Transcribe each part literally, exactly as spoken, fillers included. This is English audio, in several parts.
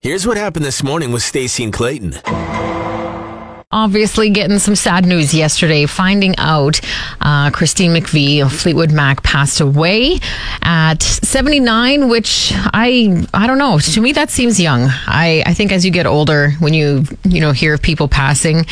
Here's what happened this morning with Stacey and Clayton. Obviously getting some sad news yesterday, finding out uh, Christine McVie of Fleetwood Mac passed away at seventy-nine, which I I don't know. To me, that seems young. I, I think as you get older, when you, you know, hear of people passing,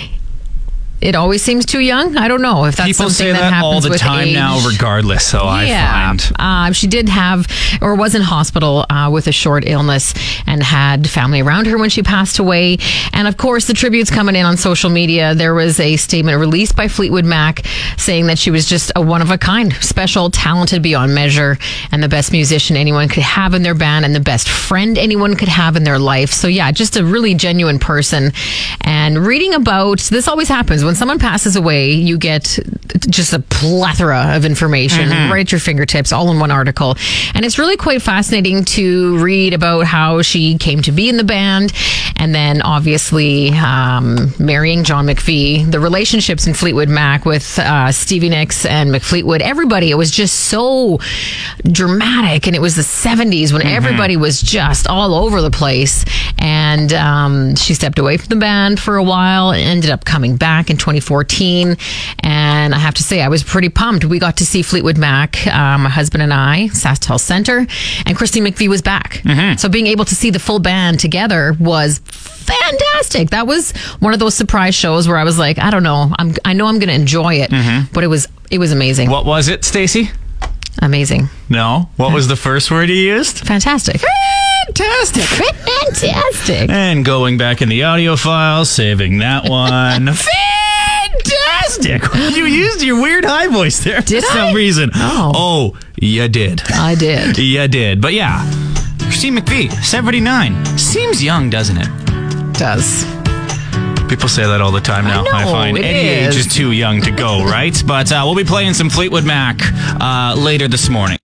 it always seems too young. I don't know if that's People something say that, that happens all the with time age. now, regardless. So yeah. I find Uh, she did have, or was in hospital uh, with a short illness and had family around her when she passed away. And of course, the tributes coming in on social media. There was a statement released by Fleetwood Mac saying that she was just a one of a kind, special, talented beyond measure, and the best musician anyone could have in their band and the best friend anyone could have in their life. So yeah, just a really genuine person. And reading about, this always happens when someone passes away, you get just a plethora of information mm-hmm. right at your fingertips, all in one article. And it's really quite fascinating to read about how she came to be in the band, and then obviously um, marrying John McVie, the relationships in Fleetwood Mac with uh, Stevie Nicks and McFleetwood, everybody. It was just so dramatic, and it was the seventies when mm-hmm. everybody was just all over the place. And um, she stepped away from the band for a while and ended up coming back in twenty fourteen. And I have to say, I was pretty pumped. We got to see Fleetwood Mac, uh, my husband and I, SaskTel Center, and Christine McVie was back. Mm-hmm. So being able to see the full band together was fantastic. That was one of those surprise shows where I was like, I don't know, I'm, I know I'm going to enjoy it, mm-hmm. but it was it was amazing. What was it, Stacey? Amazing. No. What was the first word you used? Fantastic. Fantastic. Fantastic. And going back in the audio file, saving that one. Fantastic. You used your weird high voice there did for I? some reason. Oh. Oh, you did. I did. You did. But yeah, Christine McVie, seventy-nine. Seems young, doesn't it? Does. People say that all the time now. I, know, I find it any is. age is too young to go, right? But uh, we'll be playing some Fleetwood Mac uh, later this morning.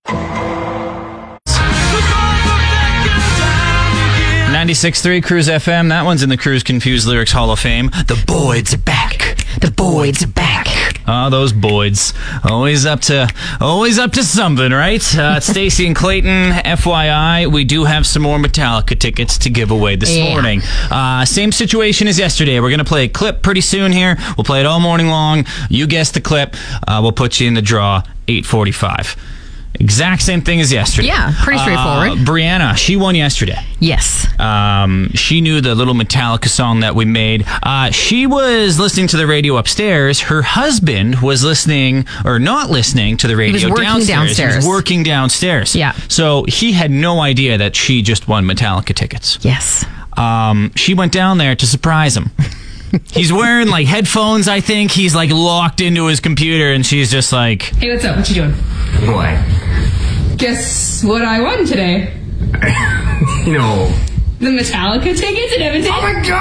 ninety-six point three Cruise F M. That one's in the Cruise Confused Lyrics Hall of Fame. The Boyds are back. The Boyds are back. Oh, those Boyds. Always up to always up to something, right? Uh, it's Stacey and Clayton. F Y I, we do have some more Metallica tickets to give away this yeah. morning. Uh, same situation as yesterday. We're going to play a clip pretty soon here. We'll play it all morning long. You guess the clip. Uh, we'll put you in the draw, eight forty-five. Exact same thing as yesterday. Yeah, pretty straightforward. Uh, Brianna, she won yesterday. Yes. Um, she knew the little Metallica song that we made. Uh, she was listening to the radio upstairs. Her husband was listening, or not listening to the radio he was working downstairs. downstairs. He was working downstairs. Yeah. So he had no idea that she just won Metallica tickets. Yes. Um, she went down there to surprise him. He's wearing like headphones, I think. He's like locked into his computer, and she's just like, "Hey, what's up? What you doing?" What? Guess what I won today? You know. The Metallica tickets in Edmonton. Oh my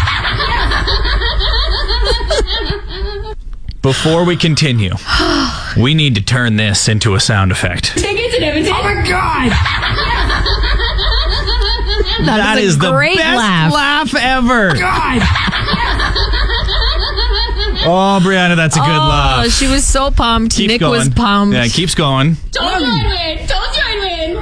god! Before we continue, we need to turn this into a sound effect. Tickets in Edmonton. Oh my god! That, that is, is the great best laugh. laugh ever. God! Oh, Brianna, that's a good oh, laugh. She was so pumped. Keep Nick going. was pumped. Yeah, keeps going. Don't join win. Don't join win.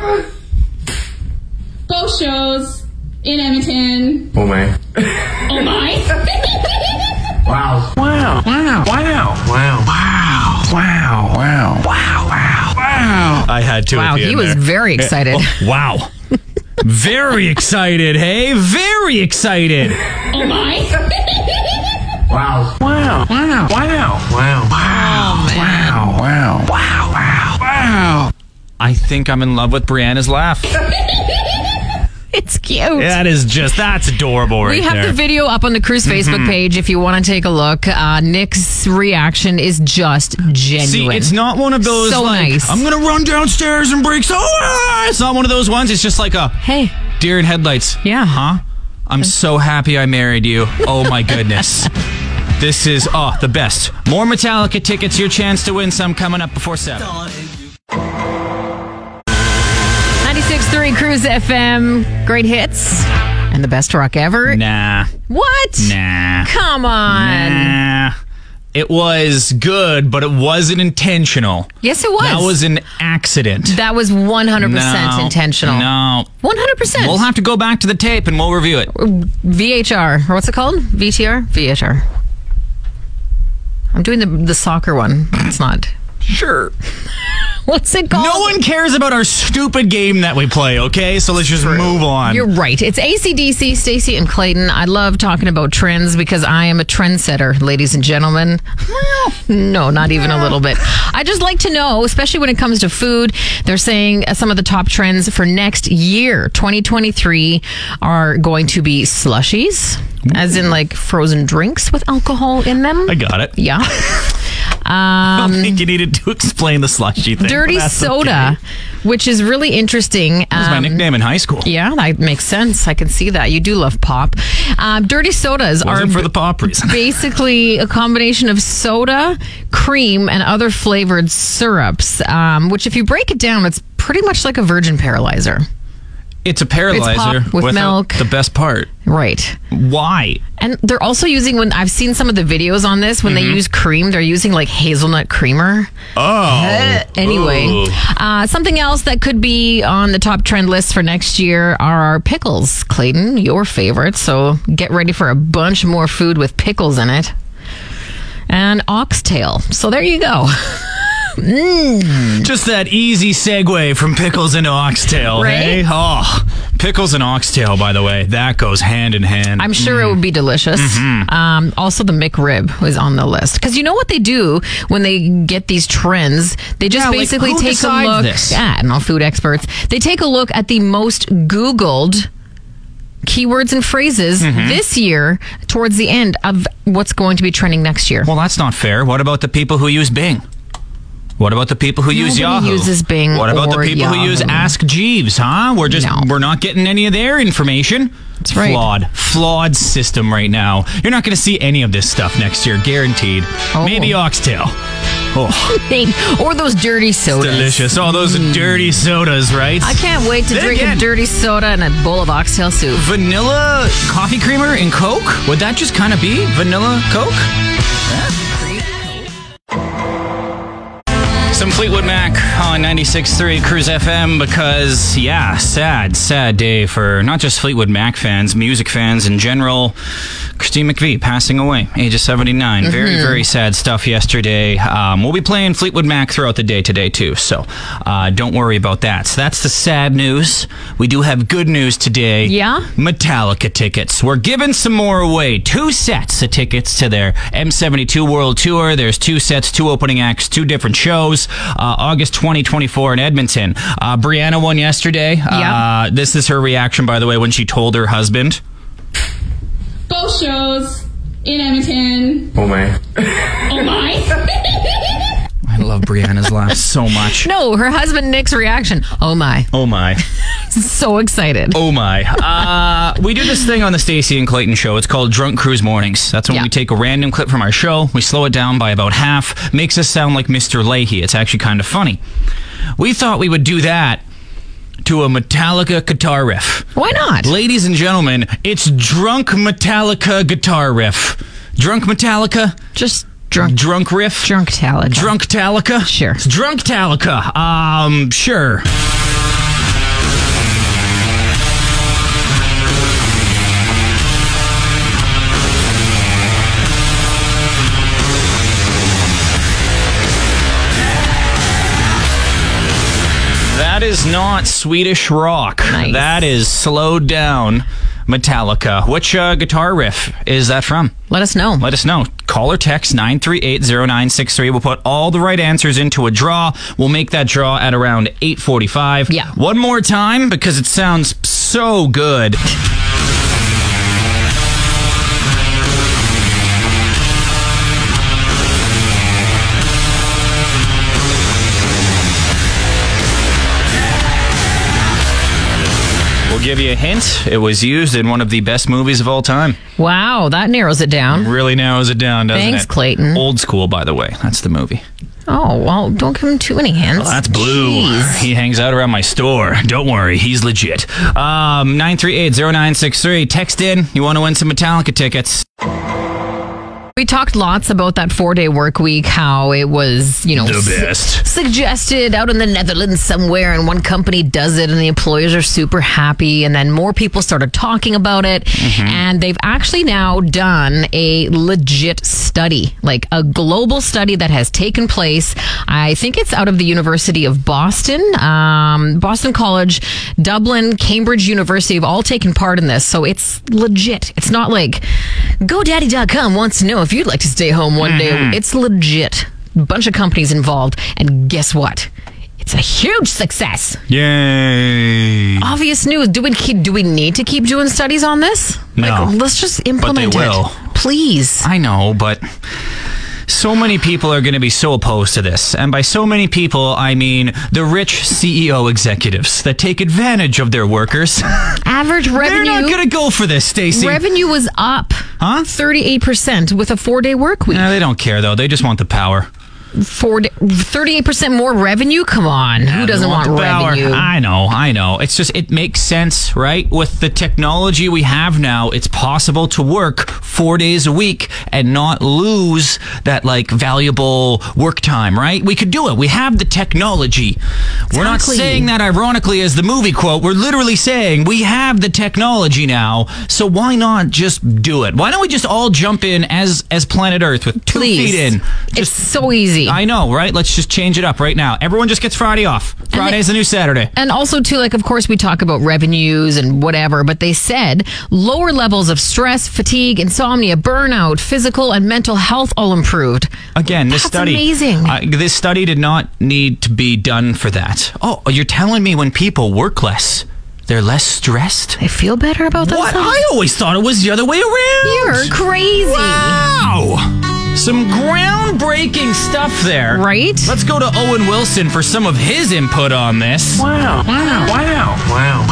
Both shows in Edmonton. Oh my. Oh my. Wow. Wow. Wow. Wow. Wow. Wow. Wow. Wow. Wow. Wow. Wow. I had to. Wow, at the he end was there. very excited. Oh, wow. Very excited, hey? Very excited. Oh my. Wow. Wow. Wow. Wow. Wow. Wow. Oh, man. Wow. Wow. Wow. Wow. Wow. I think I'm in love with Brianna's laugh. It's cute. That is just, that's adorable right We have there. the video up on the Cruise Facebook mm-hmm. page if you want to take a look. Uh, Nick's reaction is just genuine. See, it's not one of those so like, nice. I'm going to run downstairs and break so ah! It's not one of those ones. It's just like a, hey, deer in headlights. Yeah. Huh? I'm so happy I married you. Oh my goodness. This is, oh, the best. More Metallica tickets, your chance to win some coming up before seven. ninety-six point three Cruise F M. Great hits. And the best rock ever. Nah. What? Nah. Come on. Nah. It was good, but it wasn't intentional. Yes, it was. That was an accident. That was one hundred percent No, intentional. No. one hundred percent. We'll have to go back to the tape and we'll review it. V H R. Or what's it called? V T R? V H R. I'm doing the the soccer one. It's not. Sure. What's it called? No one cares about our stupid game that we play, okay? So let's just move on. You're right. It's A C D C, Stacey and Clayton. I love talking about trends because I am a trendsetter, ladies and gentlemen. Well, no, not even a little bit. I just like to know, especially when it comes to food, they're saying uh, some of the top trends for next year, twenty twenty-three, are going to be slushies, as in like frozen drinks with alcohol in them. I got it. Yeah. I don't think you needed to explain the slushy thing. Dirty but that's soda, okay. which is really interesting. That was my Um, nickname in high school. Yeah, that makes sense. I can see that. You do love pop. Um, dirty sodas Wasn't are for the pop reason. basically a combination of soda, cream, and other flavored syrups, um, which if you break it down, it's pretty much like a virgin paralyzer. It's a paralyzer pop with without milk. the best part. Right. Why? And they're also using, when I've seen some of the videos on this, when Mm-hmm. they use cream, they're using like hazelnut creamer. Oh. Anyway, Ooh. uh, something else that could be on the top trend list for next year are our pickles. Clayton, your favorite. So get ready for a bunch more food with pickles in it. And oxtail. So there you go. Just that easy segue from pickles into oxtail, Right? hey? Oh, pickles and oxtail, by the way, that goes hand in hand. I'm sure it would be delicious. Mm-hmm. Um, also, the McRib was on the list. Because you know what they do when they get these trends? They just Yeah, like, basically who take a decides look. this? Yeah, I don't know, food experts. They take a look at the most Googled keywords and phrases Mm-hmm. this year towards the end of what's going to be trending next year. Well, that's not fair. What about the people who use Bing? What about the people who use Nobody Yahoo? uses Bing What about the or people who use Yahoo. Ask Jeeves, huh? We're just No. we're not getting any of their information. That's right. Flawed. Flawed system right now. You're not going to see any of this stuff next year, guaranteed. Oh. Maybe oxtail. Oh, Or those dirty sodas. delicious. All those dirty sodas, right? I can't wait to Then drink again- a dirty soda and a bowl of oxtail soup. Vanilla coffee creamer and Coke? Would that just kind of be vanilla Coke? Some Fleetwood Mac on ninety-six point three Cruise F M because, yeah, sad, sad day for not just Fleetwood Mac fans, music fans in general. Christine McVie passing away, age of seventy-nine. Mm-hmm. Very, very sad stuff yesterday. Um, we'll be playing Fleetwood Mac throughout the day today, too, so uh, don't worry about that. So that's the sad news. We do have good news today. Yeah? Metallica tickets. We're giving some more away. Two sets of tickets to their M seventy-two World Tour. There's two sets, two opening acts, two different shows. Uh, August twenty twenty-four in Edmonton. Uh, Brianna won yesterday. Yeah. Uh, this is her reaction, by the way, when she told her husband. Both shows in Edmonton. Oh my. Oh my. I love Brianna's laugh so much. No, her husband Nick's reaction. Oh my. Oh my. So excited. Oh my. Uh, we do this thing on the Stacey and Clayton show. It's called Drunk Cruise Mornings. That's when Yeah. we take a random clip from our show, we slow it down by about half, makes us sound like Mister Leahy. It's actually kind of funny. We thought we would do that to a Metallica guitar riff. Why not? Ladies and gentlemen, it's Drunk Metallica guitar riff. Drunk Metallica? Just drunk. Drunk riff? Drunk Metallica. Drunk Metallica? Sure. It's Drunk Metallica. Um, sure. That is not Swedish rock. Nice. That is slowed down Metallica. Which uh, guitar riff is that from? Let us know. Let us know. Call or text nine three eight, zero nine six three. We'll put all the right answers into a draw. We'll make that draw at around eight forty-five. Yeah. One more time because it sounds so good. We'll give you a hint. It was used in one of the best movies of all time. Wow, that narrows it down. Really narrows it down, doesn't Thanks, it? Clayton. Old School, by the way. That's the movie. Oh, well, don't give him too many hints. That's Blue. Jeez. He hangs out around my store. Don't worry, he's legit. Um, nine three eight, zero nine six three. Text in. You want to win some Metallica tickets. We talked lots about that four-day work week, how it was, you know, The su- best. suggested out in the Netherlands somewhere, and one company does it, and the employers are super happy, and then more people started talking about it, Mm-hmm. and they've actually now done a legit study, like a global study that has taken place. I think it's out of the University of Boston, um, Boston College, Dublin, Cambridge University have all taken part in this, so it's legit. It's not like GoDaddy dot com wants to know if you'd like to stay home one Mm-hmm. day. It's legit. Bunch of companies involved, and guess what? It's a huge success. Yay. Obvious news. Do we keep, do we need to keep doing studies on this? No. Like, let's just implement will. it. Please. I know, but so many people are going to be so opposed to this. And by so many people, I mean the rich C E O executives that take advantage of their workers. Average They're revenue. not going to go for this, Stacey. Revenue was up Huh? thirty-eight percent with a four-day work week. No, they don't care, though. They just want the power. Four day, thirty-eight percent more revenue? Come on. Who They doesn't want, the power. revenue? I know, I know. It's just, it makes sense, right? With the technology we have now, it's possible to work four days a week and not lose that, like, valuable work time, right? We could do it. We have the technology. We're not Exactly. saying that ironically as the movie quote. We're literally saying we have the technology now, so why not just do it? Why don't we just all jump in as, as planet Earth with two Please. feet in? It's so easy. I know, right? Let's just change it up right now. Everyone just gets Friday off. Friday's the new Saturday. And also, too, like, of course, we talk about revenues and whatever, but they said lower levels of stress, fatigue, insomnia, burnout, physical and mental health all improved. Again, this That's study. amazing. Uh, this study did not need to be done for that. Oh, you're telling me when people work less, they're less stressed? They feel better about What? themselves. I always thought it was the other way around. You're crazy. Wow. Some groundbreaking stuff there. Right? Let's go to Owen Wilson for some of his input on this. Wow. Wow. Wow. Wow.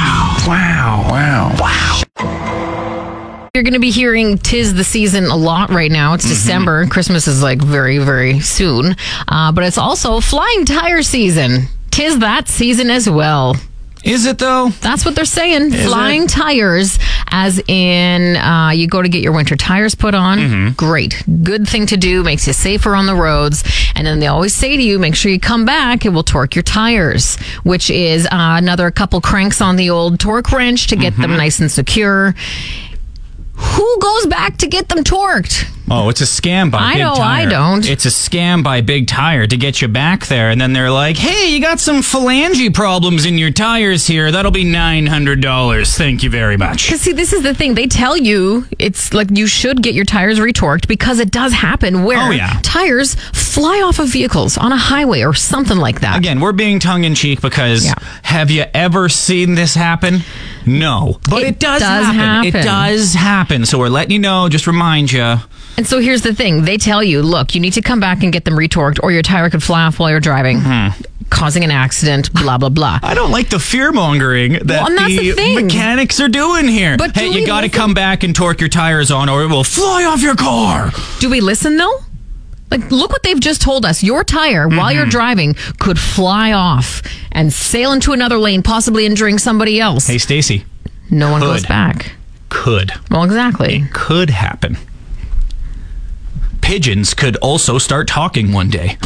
Wow. Wow. Wow. You're going to be hearing "'Tis the Season" a lot right now. It's December. Christmas is like very, very soon. Uh, but it's also flying tire season. 'Tis that season as well. Is it though? That's what they're saying. Is Flying it? tires, as in uh, you go to get your winter tires put on. Mm-hmm. Great. Good thing to do. Makes you safer on the roads. And then they always say to you, make sure you come back. It will torque your tires, which is uh, another couple cranks on the old torque wrench to get Mm-hmm. them nice and secure. Who goes back to get them torqued? Oh, it's a scam by I Big know, Tire. I don't. It's a scam by Big Tire to get you back there, and then they're like, "Hey, you got some phalange problems in your tires here. That'll be nine hundred dollars. Thank you very much." Because see, this is the thing. They tell you it's like you should get your tires retorqued because it does happen where Oh, yeah. tires fly off of vehicles on a highway or something like that. Again, we're being tongue in cheek because Yeah. have you ever seen this happen? No, but it, It does, does happen. It happen. does happen. So we're letting you know. Just remind you. And so here's the thing. They tell you, look, you need to come back and get them retorqued or your tire could fly off while you're driving, causing an accident, blah, blah, blah. I don't like the fear mongering that Well, and that's the, the thing. mechanics are doing here. But hey, do you we got to listen? come back and torque your tires on, or it will fly off your car. Do we listen though? Like, look what they've just told us. Your tire, while Mm-hmm. you're driving, could fly off and sail into another lane, possibly injuring somebody else. Hey, Stacy, no one could. goes back. could. Well, exactly. could happen. Pigeons could also start talking one day.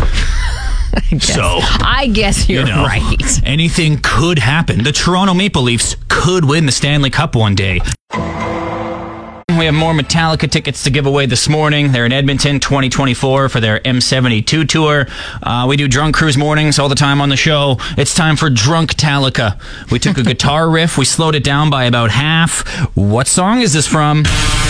So, I guess you're you know, right. anything could happen. The Toronto Maple Leafs could win the Stanley Cup one day. We have more Metallica tickets to give away this morning. They're in Edmonton twenty twenty-four for their M seventy-two tour. Uh, we do Drunk Cruise mornings all the time on the show. It's time for Drunk Talica. We took a guitar riff. We slowed it down by about half. What song is this from?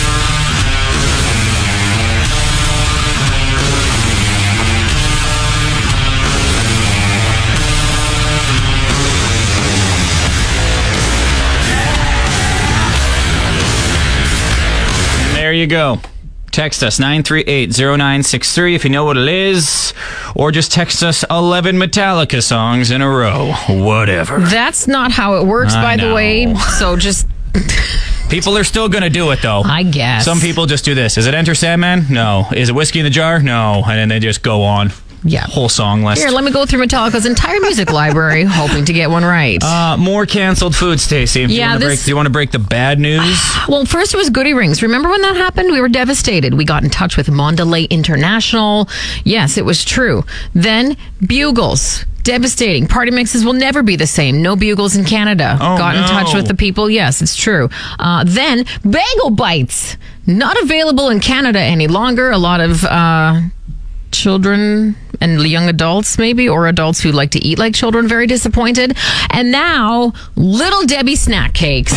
There you go. Text us nine three eight, zero nine six three if you know what it is, or just text us eleven Metallica songs in a row. Whatever. That's not how it works, I by the know. way. So just, People are still going to do it, though. I guess. Some people just do this. Is it Enter Sandman? No. Is it Whiskey in the Jar? No. And then they just go on. Yeah. whole song list. Here, let me go through Metallica's entire music library, hoping to get one right. Uh, more canceled food, Stacey. Do you Yeah, wanna this- break- Do you want to break the bad news? Well, first it was Goody Rings. Remember when that happened? We were devastated. We got in touch with Mondelez International. Yes, it was true. Then Bugles. Devastating. Party mixes will never be the same. No Bugles in Canada. Oh, Got in no. touch with the people. Yes, it's true. Uh, then Bagel Bites. Not available in Canada any longer. A lot of uh, children and young adults, maybe, or adults who like to eat like children, very disappointed. And now, Little Debbie snack cakes.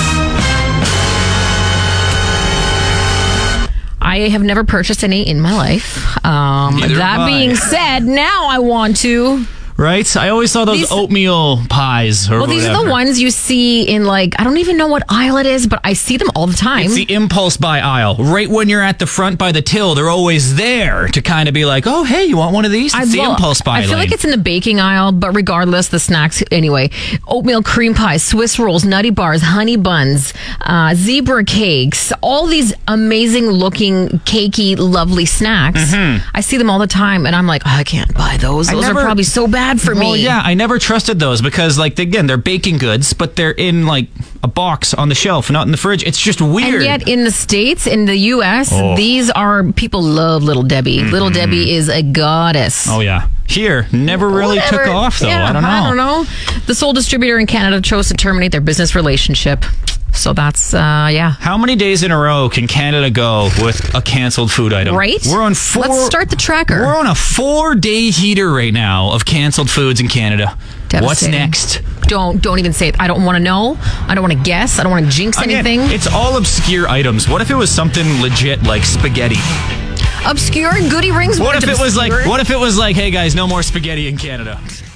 I have never purchased any in my life. Um, Neither that have I. being said, now I want to. Right? I always saw those These- oatmeal pies or Well, these are whatever. the ones you see in, like, I don't even know what aisle it is, but I see them all the time. It's the impulse buy aisle. Right when you're at the front by the till, they're always there to kind of be like, oh, hey, you want one of these? It's the well, impulse buy I feel lane. like it's in the baking aisle, but regardless, the snacks anyway. Oatmeal cream pies, Swiss rolls, nutty bars, honey buns, uh, zebra cakes, all these amazing looking, cakey, lovely snacks. I see them all the time, and I'm like, oh, I can't buy those. I Those never- are probably so bad for Well, me. yeah, I never trusted those because, like, again, they're baking goods, but they're in, like, a box on the shelf, not in the fridge. It's just weird. And yet, in the States, in the U S, Oh. these are, people love Little Debbie. Little Debbie is a goddess. oh, yeah. Here, never really Whatever. took off, though. Yeah, I don't know. I don't know. The sole distributor in Canada chose to terminate their business relationship. So that's, uh, yeah. How many days in a row can Canada go with a canceled food item? Right? We're on four. Let's start the tracker. We're on a four-day heater right now of canceled foods in Canada. What's Devastating. next? Don't don't even say it. I don't want to know. I don't want to guess. I don't want to jinx Again, anything. it's all obscure items. What if it was something legit like spaghetti? Obscure Goody Rings. What weren't if it was like? obscure. What if it was like, hey guys, no more spaghetti in Canada?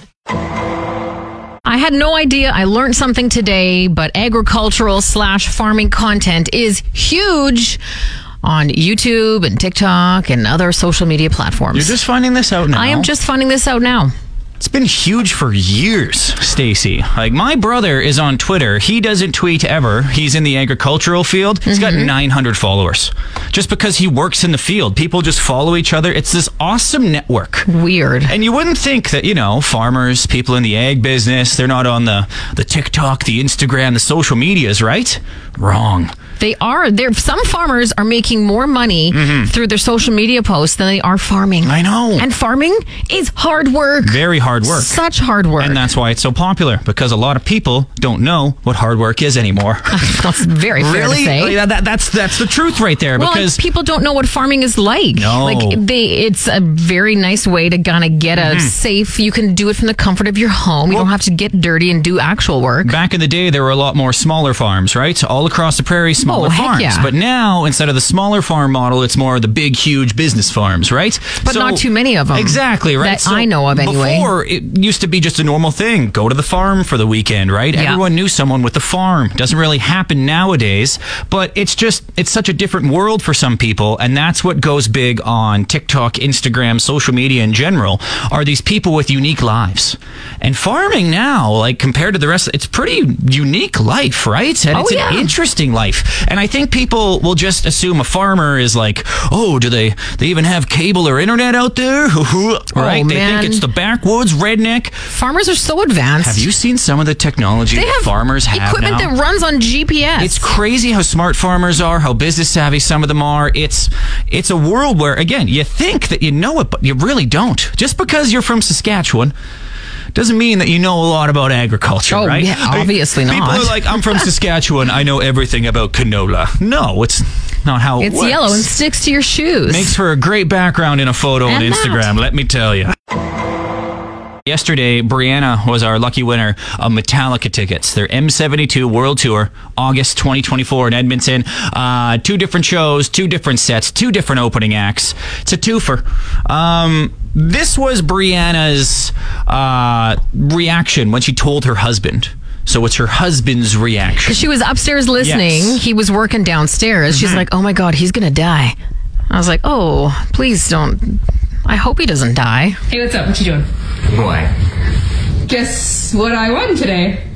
I had no idea. I learned something today, but agricultural slash farming content is huge on YouTube and TikTok and other social media platforms. You're just finding this out now. I am just finding this out now. It's been huge for years, Stacey. Like, my brother is on Twitter. He doesn't tweet ever. He's in the agricultural field. He's got nine hundred followers. Just because he works in the field. People just follow each other. It's this awesome network. Weird. And you wouldn't think that, you know, farmers, people in the ag business, they're not on the, the TikTok, the Instagram, the social medias, right? Wrong. They are. There. Some farmers are making more money through their social media posts than they are farming. I know. And farming is hard work. Very hard work. Such hard work. And that's why it's so popular, because a lot of people don't know what hard work is anymore. That's very fair Really? to say. Yeah, that, that's that's the truth right there. Well, Because people don't know what farming is like. No. Like they, it's a very nice way to kind of get a safe. You can do it from the comfort of your home. You don't have to get dirty and do actual work. back in the day, there were a lot more smaller farms, right? All across the prairie, smaller Oh, heck farms. yeah. But now, instead of the smaller farm model, it's more the big, huge business farms, right? But not too many of them. Exactly, right? That I know of anyway. Before, it used to be just a normal thing. Go to the farm for the weekend, right? Yeah. Everyone knew someone with the farm. Doesn't really happen nowadays, but it's just, it's such a different world for some people, and that's what goes big on TikTok, Instagram, social media in general, are these people with unique lives. And farming now, like compared to the rest, it's pretty unique life, right? And Oh, it's yeah. an interesting life. And I think people will just assume a farmer is like, oh, do they, they even have cable or internet out there? Right? They man. think it's the backwoods redneck. Farmers are so advanced. Have you seen some of the technology They that have farmers have equipment now? that runs on G P S. It's crazy how smart farmers are, how business savvy some of them are. It's it's a world where, again, you think that you know it, but you really don't. Just because you're from Saskatchewan doesn't mean that you know a lot about agriculture, Oh, right? yeah, obviously People not. are like, I'm from Saskatchewan, I know everything about canola. No, it's not how it It's works. yellow and sticks to your shoes. Makes for a great background in a photo on And that. Instagram, let me tell you. Yesterday, Brianna was our lucky winner of Metallica tickets. Their M seventy-two World Tour, August twenty twenty-four in Edmonton. Uh, two different shows, two different sets, two different opening acts. It's a twofer. Um, this was Brianna's uh, reaction when she told her husband. So it's her husband's reaction. She was upstairs listening. Yes. He was working downstairs. She's like, oh my God, he's going to die. I was like, oh, please don't. I hope he doesn't die. Hey, what's up? What you doing? What? Guess what I won today?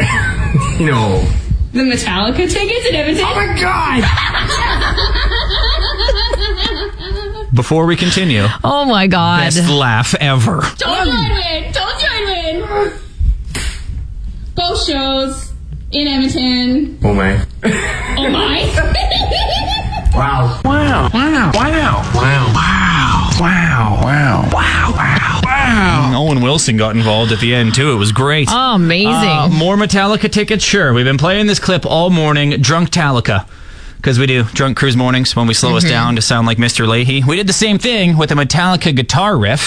No. The Metallica tickets in Edmonton. Oh my god! before we continue, Oh my God. best laugh ever. Don't join win. Don't join win. Both shows in Edmonton. Oh my. Oh my. Wow. Wow. Wow. Wow. Wow. Wow. Wow. Wow. Wow. Wow. Owen Wilson got involved at the end, too. It was great. Oh, amazing. Uh, more Metallica tickets? Sure. We've been playing this clip all morning. Drunk Talica. Because we do Drunk Cruise mornings when we slow us down to sound like Mister Leahy. We did the same thing with a Metallica guitar riff.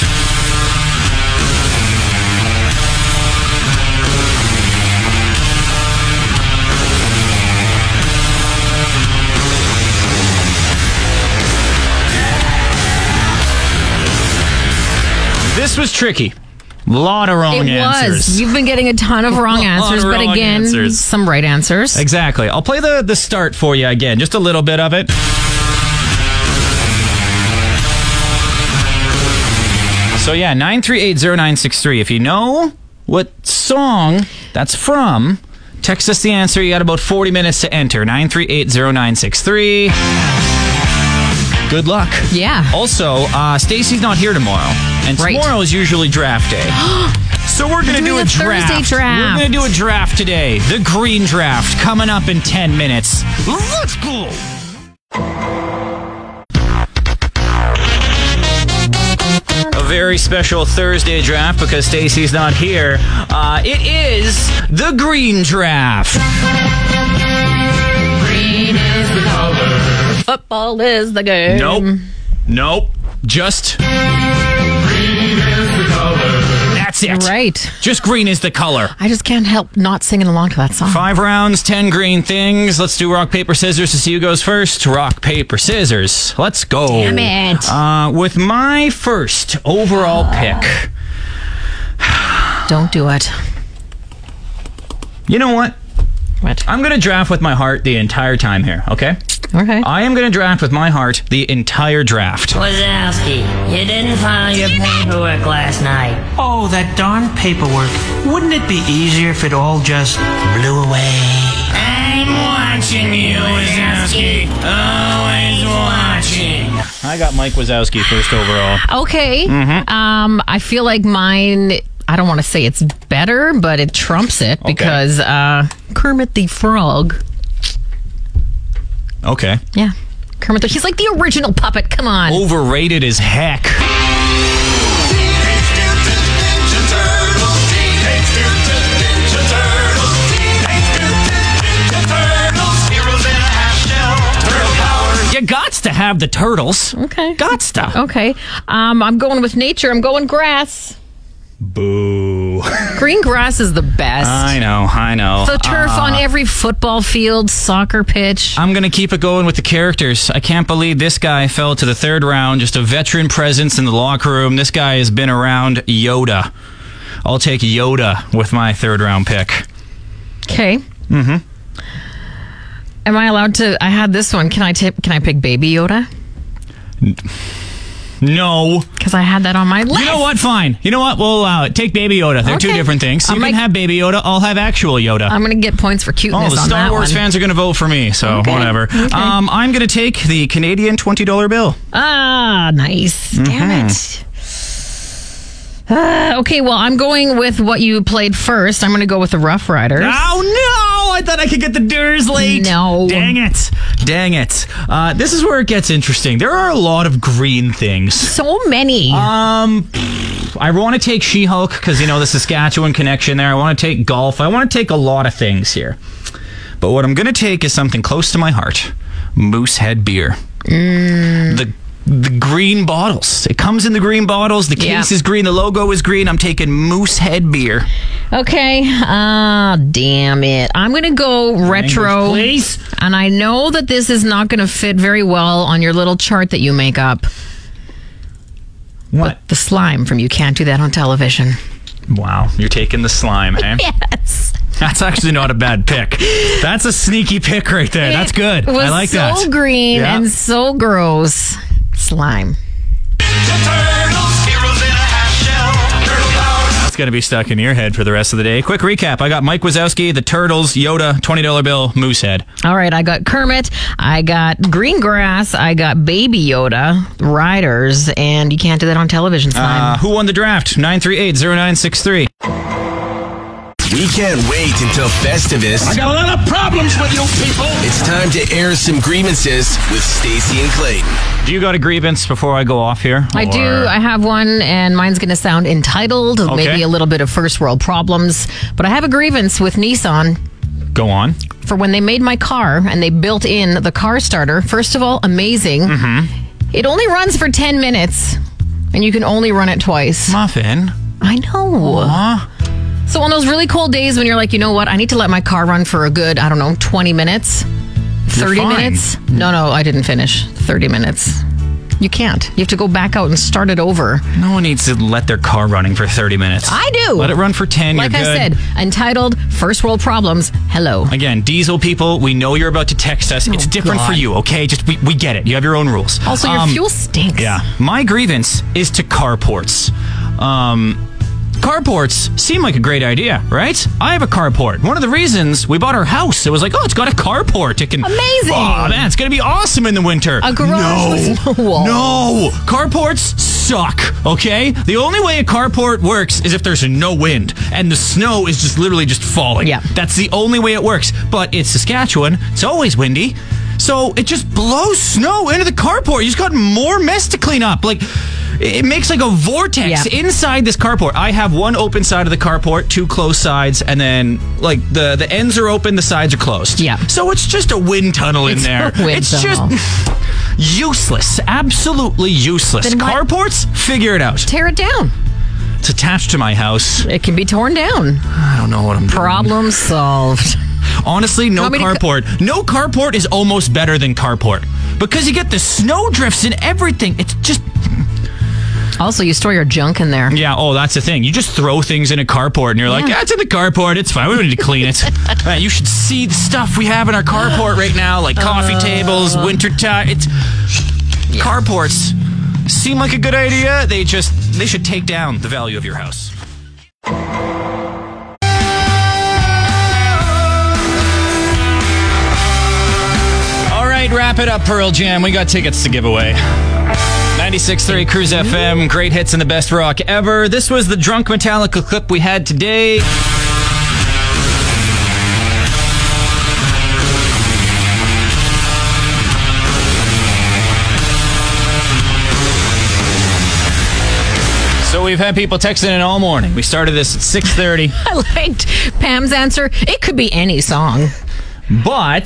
This was tricky. A lot of wrong it answers. was. You've been getting a ton of wrong A lot answers, of but wrong again, answers. some right answers. Exactly. I'll play the, the start for you again. Just a little bit of it. So yeah, nine three eight zero nine six three. If you know what song that's from, text us the answer. You got about forty minutes to enter. nine three eight zero nine six three. Good luck. Yeah. Also, uh, Stacy's not here tomorrow. And Right. tomorrow is usually draft day. So we're going to do doing a a draft. Thursday draft. We're going to do a draft today. The green draft coming up in ten minutes. Let's go. A very special Thursday draft because Stacy's not here. Uh, it is the green draft. Football is the game. Nope. Nope. Just that's it. Right. Just green is the color. I just can't help not singing along to that song. Five rounds, ten green things. Let's do rock, paper, scissors to see who goes first. Rock, paper, scissors. Let's go. Damn it. Uh, with my first overall pick. Don't do it. You know what? What? I'm going to draft with my heart the entire time here, okay? Okay. I am going to draft with my heart the entire draft. Wazowski, you didn't file your paperwork last night. Oh, that darn paperwork. Wouldn't it be easier if it all just blew away? I'm watching you, Wazowski. Always watching. I got Mike Wazowski first overall. Okay. Um, I feel like mine, I don't want to say it's better, but it trumps it because uh, Kermit the Frog. Okay. Yeah. Kermit the, he's like the original puppet. Come on. Overrated as heck. You gots to have the turtles. Okay. Gots to. Okay. Um, I'm going with nature. I'm going grass. Boo. Green grass is the best. I know, I know. The turf Uh, on every football field, soccer pitch. I'm going to keep it going with the characters. I can't believe this guy fell to the third round. Just a veteran presence in the locker room. This guy has been around Yoda. I'll take Yoda with my third round pick. Okay. Mm-hmm. Am I allowed to? I had this one. Can I tip? Can I pick Baby Yoda? No. Because I had that on my list. You know what? Fine. You know what? We'll allow it. Take Baby Yoda. They're two Okay. different things. You I'll can make- have Baby Yoda. I'll have actual Yoda. I'm going to get points for Oh, cuteness the on Star that Wars one. fans are going to vote for me, so Okay. whatever. Okay. Um, I'm going to take the Canadian twenty dollar bill. Ah, nice. Damn it. Uh, okay, well, I'm going with what you played first. I'm going to go with the Rough Riders. Oh, no! I thought I could get the Durs late. No. Dang it. Dang it. Uh, this is where it gets interesting. There are a lot of green things. So many. Um, I want to take She-Hulk because, you know, the Saskatchewan connection there. I want to take golf. I want to take a lot of things here. But what I'm going to take is something close to my heart. Moosehead beer. Mm. The the green bottles. It comes in the green bottles. The case Yeah. is green. The logo is green. I'm taking Moosehead beer. Okay. Ah, damn it. I'm going to go retro. Please. And I know that this is not going to fit very well on your little chart that you make up. What? The slime from You Can't Do That on Television. Wow. You're taking the slime, eh? Yes. That's actually not a bad pick. That's a sneaky pick right there. That's good. It was I like so that. green Yeah. and so gross. Slime. It's going to be stuck in your head for the rest of the day. Quick recap. I got Mike Wazowski, the Turtles, Yoda, twenty dollar bill, Moosehead. All right, I got Kermit, I got Greengrass, I got Baby Yoda, Riders, and you can't do that on television, Slime. Uh, who won the draft? nine three eight, zero nine six three. We can't wait until Festivus. I got a lot of problems with you people. It's time to air some grievances with Stacey and Clayton. Do you got a grievance before I go off here? I do. Or- I have one, and mine's going to sound entitled, Okay. maybe a little bit of first world problems. But I have a grievance with Nissan Go on. for when they made my car and they built in the car starter. First of all, amazing. Mm-hmm. It only runs for ten minutes, and you can only run it twice. Muffin. I know. Aw. So on those really cold days when you're like, you know what, I need to let my car run for a good, I don't know, twenty minutes, thirty fine. minutes. No, no, I didn't finish. thirty minutes. You can't. You have to go back out and start it over. No one needs to let their car running for thirty minutes. I do. Let it run for ten. Like You're I good. said, entitled First World Problems. Hello. Again, diesel people, we know you're about to text us. It's different God. for you, okay? Just we, we get it. You have your own rules. Also, your Um, fuel stinks. Yeah. My grievance is to carports. Um, carports seem like a great idea, right? I have a carport. One of the reasons we bought our house, it was like, oh, it's got a carport. It can. Amazing. Oh, man, it's going to be awesome in the winter. A garage no. with no wall. No. Carports suck, okay? The only way a carport works is if there's no wind and the snow is just literally just falling. Yeah. That's the only way it works. But it's Saskatchewan. It's always windy. So it just blows snow into the carport. You just got more mess to clean up. Like, it makes like a vortex Yeah. inside this carport. I have one open side of the carport, two closed sides, and then like the, the ends are open, the sides are closed. Yeah. So it's just a wind tunnel in It's there. a wind it's tunnel. just useless. Absolutely useless. Then why- Carports, figure it out. Tear it down. It's attached to my house. It can be torn down. I don't know what I'm doing. Problem solved. Honestly, no Want me to co- carport. No carport is almost better than carport. Because you get the snow drifts and everything. It's just... Also, you store your junk in there. Yeah, oh, that's the thing. You just throw things in a carport and you're like, Yeah. yeah, it's in the carport. It's fine. We don't need to clean it. Man, you should see the stuff we have in our carport right now, like coffee tables, winter time. It's carports seem like a good idea. They just they should take down the value of your house. All right, wrap it up, Pearl Jam. We got tickets to give away. ninety-six point three Cruise F M, great hits and the best rock ever. This was the Drunk Metallica clip we had today. So we've had people texting in all morning. We started this at six thirty, I liked Pam's answer. It could be any song. but...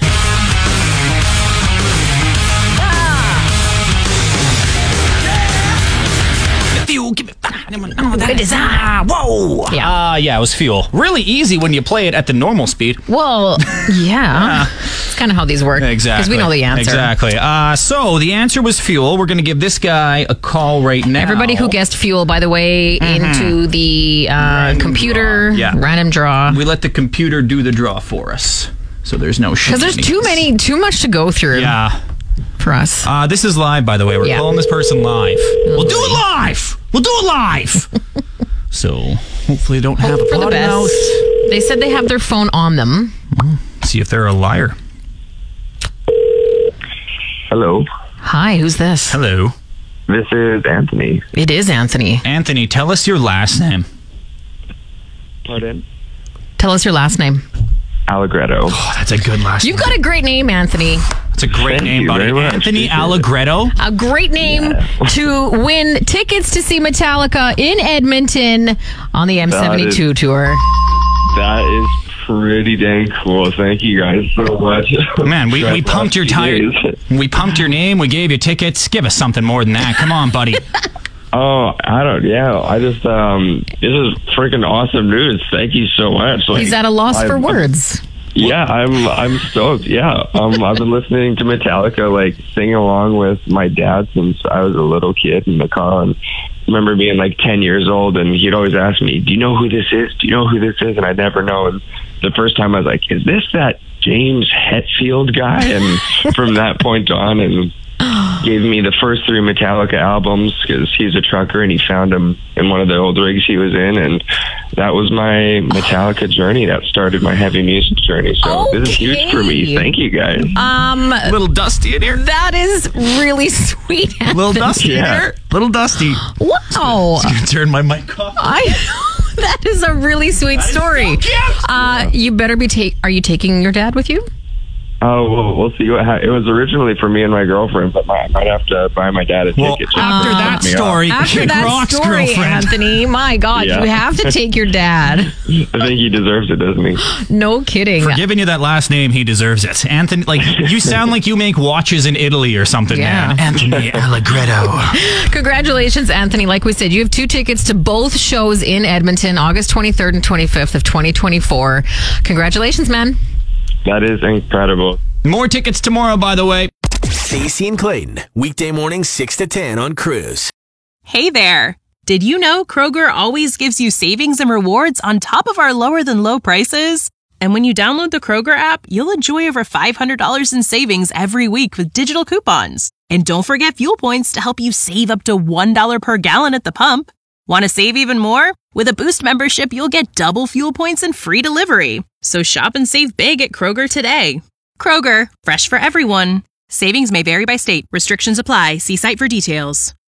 Fuel, give me... It is ah, Whoa! Yeah. Ah, yeah, it was Fuel. Really easy when you play it at the normal speed. Well, yeah. It's kind of how these work. Exactly. Because we know the answer. Exactly. Uh, so the answer was Fuel. We're going to give this guy a call right now. Everybody who guessed Fuel, by the way, into the uh, computer draw. Yeah. random draw. We let the computer do the draw for us. So there's no shit. Because there's too many, too much to go through Yeah. for us. Uh, this is live, by the way. We're Yeah. calling this person live. We'll do it live. We'll do it live. So hopefully they don't have Hope a for the potty best. mouth. They said they have their phone on them. See if they're a liar. Hello, Hi, who's this? Hello. this is Anthony. It is Anthony. Anthony, tell us your last name. Pardon? Tell us your last name. Allegretto. Oh, that's a good last You've name. got a great name, Anthony. That's a great Thank name, you buddy. very much. Anthony Appreciate it. Allegretto. A great name to win tickets to see Metallica in Edmonton on the M seventy-two tour. That is pretty dang cool. Thank you guys so much. Man, we, we pumped your tire. We pumped your name. We gave you tickets. Give us something more than that. Come on, buddy. Oh, I don't. Yeah, I just. Um, this is freaking awesome news. Thank you so much. Like, He's at a loss for I'm- words. Yeah, I'm. I'm stoked. Yeah, um, I've been listening to Metallica, like singing along with my dad since I was a little kid in the car. And I remember being like ten years old, and he'd always ask me, "Do you know who this is? Do you know who this is?" And I'd never know. And the first time I was like, "Is this that James Hetfield guy?" And from that point on, and gave me the first three Metallica albums because he's a trucker and he found them in one of the old rigs he was in, and that was my Metallica journey. That started my heavy music journey. So Okay. this is huge for me. Thank you guys. Um, A little dusty in here. that is really sweet. A little dusty in Yeah. here. Little dusty. Wow. Turn my mic off. I that is a really sweet story. Uh, you better be take. Are you taking your dad with you? Oh, well, we'll see what ha- it was originally for me and my girlfriend, but my, I might have to buy my dad a Well, ticket. just after to that pick me up. story, After Kid that Rock's story, girlfriend. Anthony, my God, Yeah. you have to take your dad. I think he deserves it, doesn't he? No kidding. For giving you that last name, he deserves it. Anthony, like, you sound like you make watches in Italy or something, Yeah. man. Anthony Allegretto. Congratulations, Anthony. Like we said, you have two tickets to both shows in Edmonton, August twenty-third and twenty-fifth of twenty twenty-four. Congratulations, man. That is incredible. More tickets tomorrow, by the way. Stacey and Clayton, weekday mornings six to ten on Cruise. Hey there! Did you know Kroger always gives you savings and rewards on top of our lower than low prices? And when you download the Kroger app, you'll enjoy over five hundred dollars in savings every week with digital coupons. And don't forget fuel points to help you save up to one dollar per gallon at the pump. Want to save even more? With a Boost membership, you'll get double fuel points and free delivery. So shop and save big at Kroger today. Kroger, fresh for everyone. Savings may vary by state. Restrictions apply. See site for details.